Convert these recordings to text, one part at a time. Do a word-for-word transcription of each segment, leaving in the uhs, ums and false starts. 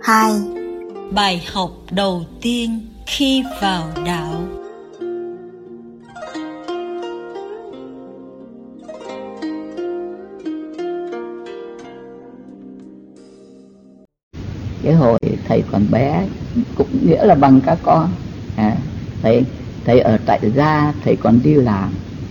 hai. Bài học đầu tiên khi vào đạo. Cái hồi thầy còn bé, cũng nghĩa là bằng các con, à, thầy thầy ở tại gia, thầy còn đi làm,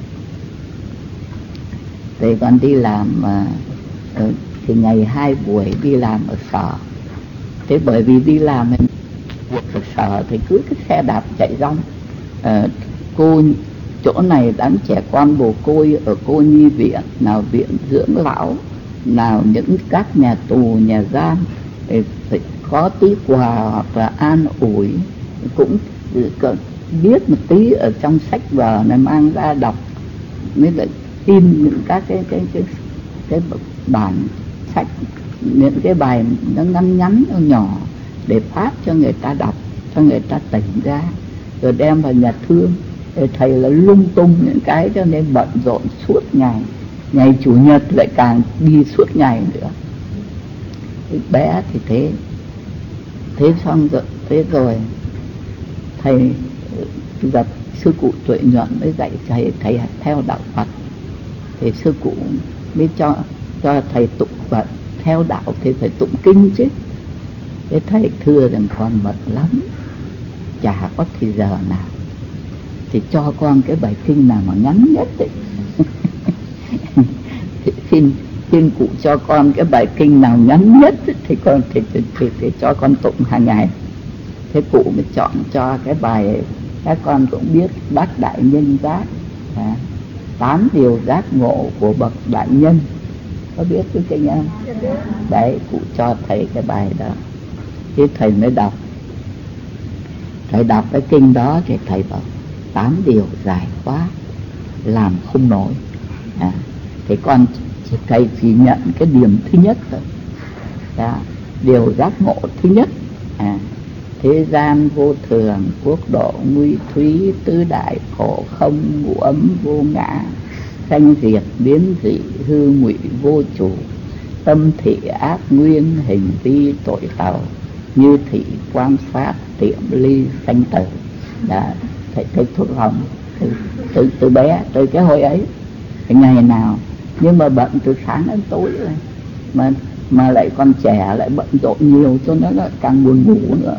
thầy còn đi làm mà thì ngày hai buổi đi làm ở sở. Thế bởi vì đi làm mình buộc ở sở thì cứ cái xe đạp chạy rong, à, cô chỗ này đám trẻ con mồ côi ở cô nhi viện, nào viện dưỡng lão, nào những các nhà tù nhà giam, thì phải có tí quà hoặc là an ủi, cũng biết một tí ở trong sách vở này mang ra đọc, mới lại in những các cái cái cái cái bản sách, những cái bài nó ngắn ngắn nó nhỏ để phát cho người ta đọc, cho người ta tỉnh ra, rồi đem vào nhà thương. Thầy là lung tung những cái cho nên bận rộn suốt ngày, ngày chủ nhật lại càng đi suốt ngày nữa. Cái bé thì thế thế xong rồi, thế rồi thầy gặp sư cụ Tuệ Nhuận mới dạy thầy thầy theo đạo Phật, thì sư cụ mới cho cho thầy tụng Phật. Theo đạo thì phải tụng kinh chứ. Thế thầy thưa rằng con mệt lắm, chả có thì giờ nào, thì cho con cái bài kinh nào mà ngắn nhất ấy. xin xin cụ cho con cái bài kinh nào ngắn nhất ấy, thì con thì, thì, thì, thì cho con tụng hàng ngày. Thế cụ mới chọn cho cái bài, các con cũng biết, Bát Đại Nhân Giác, à, tám điều giác ngộ của bậc đại nhân, có biết cái kinh không? Đấy, cụ cho thầy cái bài đó. Thế thầy mới đọc, thầy đọc cái kinh đó thì thầy bảo tám điều dài quá, làm không nổi, à, thì con thầy chỉ nhận cái điểm thứ nhất thôi. Đó, điều giác ngộ thứ nhất, à, thế gian vô thường, quốc độ nguy thúy, tứ đại khổ không, ngũ ấm vô ngã, sanh diệt biến dị, hư ngụy vô chủ, tâm thị ác nguyên, hình vi tội tàu, như thị quan sát, tiệm ly sanh tử. Đó, thầy thầy thuốc hồng từ, từ, từ bé, từ cái hồi ấy, cái ngày nào, nhưng mà bận từ sáng đến tối rồi, mà mà lại còn trẻ, lại bận rộn nhiều, cho nó lại càng buồn ngủ nữa.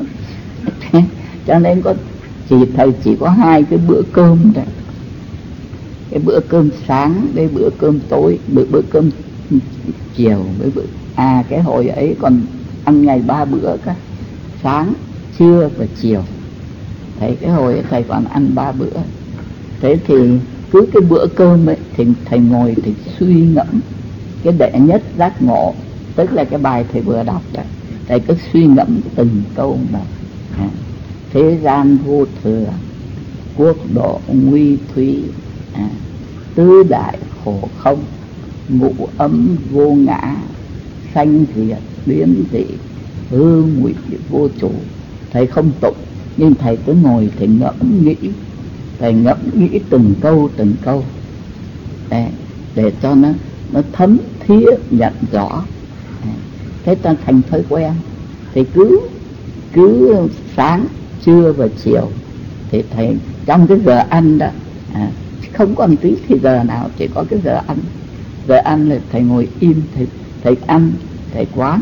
Cho nên có chỉ thầy chỉ có hai cái bữa cơm thôi, cái bữa cơm sáng với bữa cơm tối, bữa bữa cơm chiều với bữa à cái hồi ấy còn ăn ngày ba bữa cả, sáng trưa và chiều. Thầy cái hồi ấy thầy còn ăn ba bữa. Thế thì cứ cái bữa cơm ấy thì thầy ngồi thì suy ngẫm cái đệ nhất giác ngộ, tức là cái bài thầy vừa đọc đấy. Thầy cứ suy ngẫm từng câu một. À, thế gian vô thường, quốc độ nguy thúy, à, tứ đại khổ không, ngũ ấm vô ngã, sanh diệt biến dị, hư ngụy vô chủ. Thầy không tụng, nhưng thầy cứ ngồi thầy ngẫm nghĩ, thầy ngẫm nghĩ từng câu từng câu để, để cho nó nó thấm thía nhận rõ. À, thế ta thành thói quen, thì cứ cứ sáng trưa và chiều thì thầy trong cái giờ ăn đó, à, không còn tí thì giờ nào, chỉ có cái giờ ăn. Giờ ăn là thầy ngồi im, thầy, thầy ăn, thầy quán,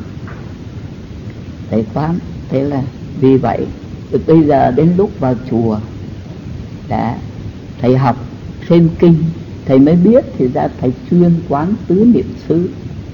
thầy quán. Thế là vì vậy từ bây giờ đến lúc vào chùa đã thầy học thêm kinh, thầy mới biết thì ra thầy chuyên quán tứ niệm xứ.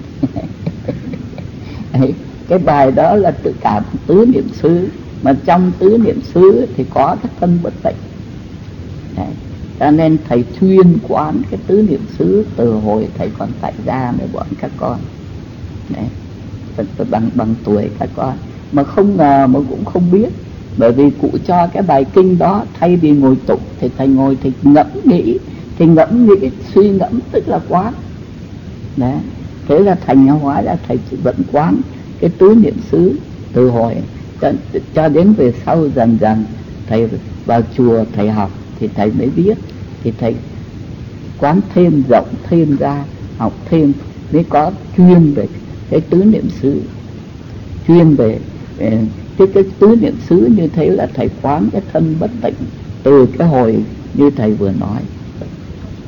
Cái bài đó là tự cảm tứ niệm xứ, mà trong tứ niệm xứ thì có cái thân bất tịnh. Đấy, cho nên thầy chuyên quán cái tứ niệm xứ từ hồi thầy còn tại gia với bọn các con. Đấy, bằng bằng tuổi các con, mà không ngờ mà cũng không biết, bởi vì cụ cho cái bài kinh đó, thay vì ngồi tụng thì thầy ngồi thì ngẫm nghĩ, thì ngẫm nghĩ suy ngẫm tức là quán. Đấy, thế là thành hóa ra thầy chỉ vẫn quán cái tứ niệm xứ từ hồi cho, cho đến về sau dần dần thầy vào chùa thầy học thì thầy mới biết, thì thầy quán thêm rộng thêm ra, học thêm mới có chuyên về cái tứ niệm xứ, chuyên về cái cái tứ niệm xứ như thế là thầy quán cái thân bất tịnh từ cái hồi như thầy vừa nói.